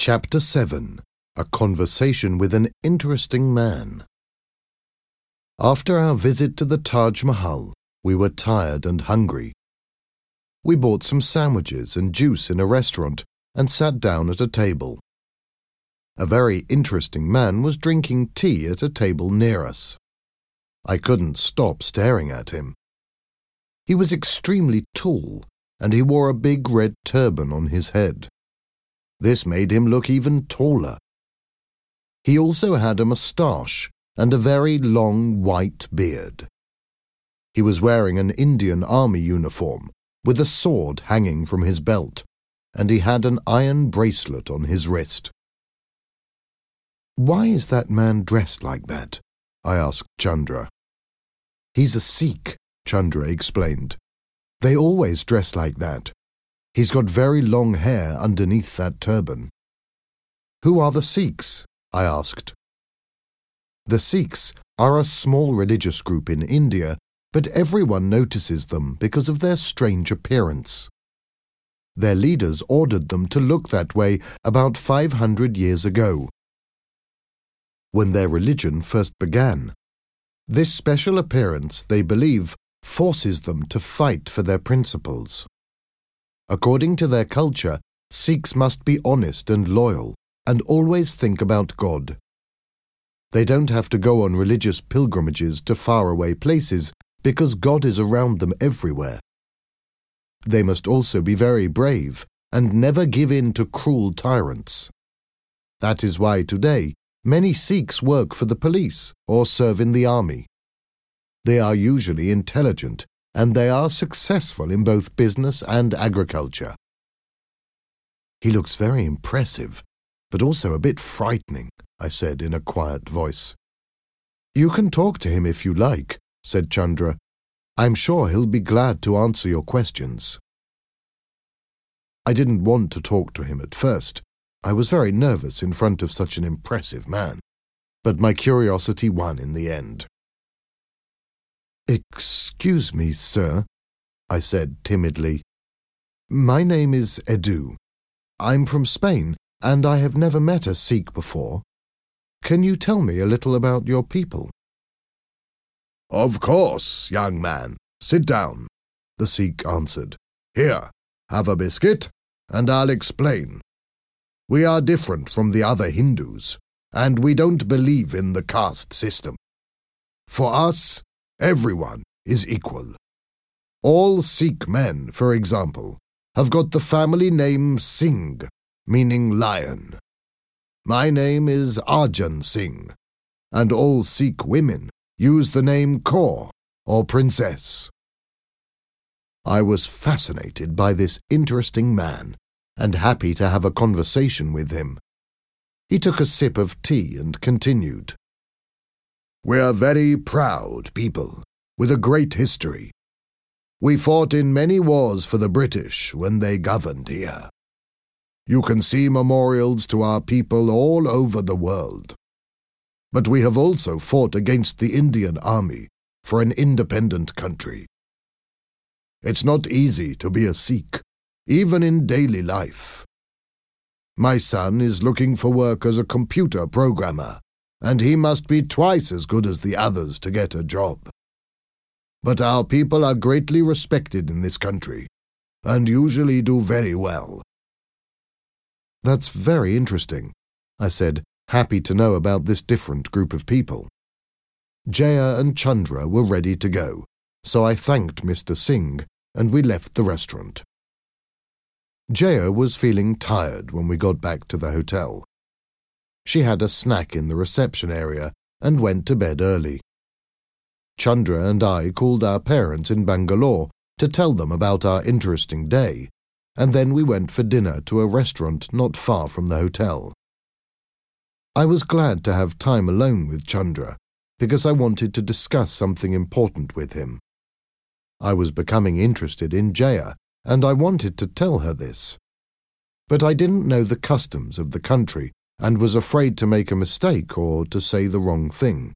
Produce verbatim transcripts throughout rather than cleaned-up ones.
Chapter seven. A Conversation with an Interesting Man. After our visit to the Taj Mahal, we were tired and hungry. We bought some sandwiches and juice in a restaurant and sat down at a table. A very interesting man was drinking tea at a table near us. I couldn't stop staring at him. He was extremely tall, and he wore a big red turban on his head. This made him look even taller. He also had a moustache and a very long white beard. He was wearing an Indian army uniform with a sword hanging from his belt, and he had an iron bracelet on his wrist. "Why is that man dressed like that?" I asked Chandra. "He's a Sikh," Chandra explained. "They always dress like that. He's got very long hair underneath that turban." "Who are the Sikhs?" I asked. "The Sikhs are a small religious group in India, but everyone notices them because of their strange appearance. Their leaders ordered them to look that way about five hundred years ago, when their religion first began. This special appearance, they believe, forces them to fight for their principles. According to their culture, Sikhs must be honest and loyal and always think about God. They don't have to go on religious pilgrimages to faraway places because God is around them everywhere. They must also be very brave and never give in to cruel tyrants. That is why today many Sikhs work for the police or serve in the army. They are usually intelligent, and they are successful in both business and agriculture." "He looks very impressive, but also a bit frightening," I said in a quiet voice. "You can talk to him if you like," said Chandra. "I'm sure he'll be glad to answer your questions." I didn't want to talk to him at first. I was very nervous in front of such an impressive man, but my curiosity won in the end. "Excuse me, sir," I said timidly. "My name is Edu. I'm from Spain, and I have never met a Sikh before. Can you tell me a little about your people?" "Of course, young man. Sit down," the Sikh answered. "Here, have a biscuit, and I'll explain. We are different from the other Hindus, and we don't believe in the caste system. For us, everyone is equal. All Sikh men, for example, have got the family name Singh, meaning lion. My name is Arjan Singh, and all Sikh women use the name Kaur, or princess." I was fascinated by this interesting man and happy to have a conversation with him. He took a sip of tea and continued. "We're very proud people, with a great history. We fought in many wars for the British when they governed here. You can see memorials to our people all over the world. But we have also fought against the Indian Army for an independent country. It's not easy to be a Sikh, even in daily life. My son is looking for work as a computer programmer, and he must be twice as good as the others to get a job. But our people are greatly respected in this country, and usually do very well." "That's very interesting," I said, happy to know about this different group of people. Jaya and Chandra were ready to go, so I thanked Mister Singh, and we left the restaurant. Jaya was feeling tired when we got back to the hotel. She had a snack in the reception area and went to bed early. Chandra and I called our parents in Bangalore to tell them about our interesting day, and then we went for dinner to a restaurant not far from the hotel. I was glad to have time alone with Chandra because I wanted to discuss something important with him. I was becoming interested in Jaya, and I wanted to tell her this. But I didn't know the customs of the country and was afraid to make a mistake or to say the wrong thing.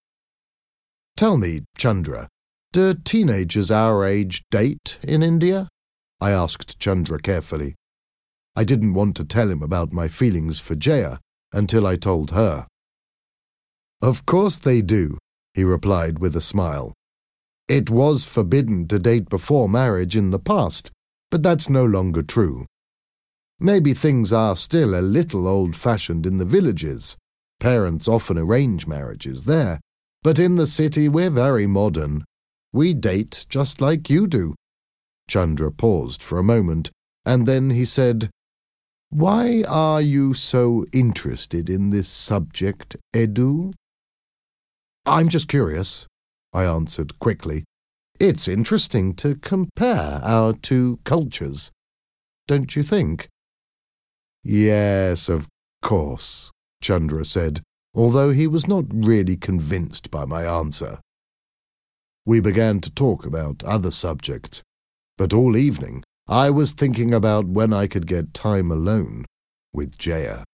"Tell me, Chandra, do teenagers our age date in India?" I asked Chandra carefully. I didn't want to tell him about my feelings for Jaya until I told her. "Of course they do," he replied with a smile. "It was forbidden to date before marriage in the past, but that's no longer true. Maybe things are still a little old-fashioned in the villages. Parents often arrange marriages there, but in the city we're very modern. We date just like you do." Chandra paused for a moment, and then he said, "Why are you so interested in this subject, Edu?" "I'm just curious," I answered quickly. "It's interesting to compare our two cultures, don't you think?" "Yes, of course," Chandra said, although he was not really convinced by my answer. We began to talk about other subjects, but all evening I was thinking about when I could get time alone with Jaya.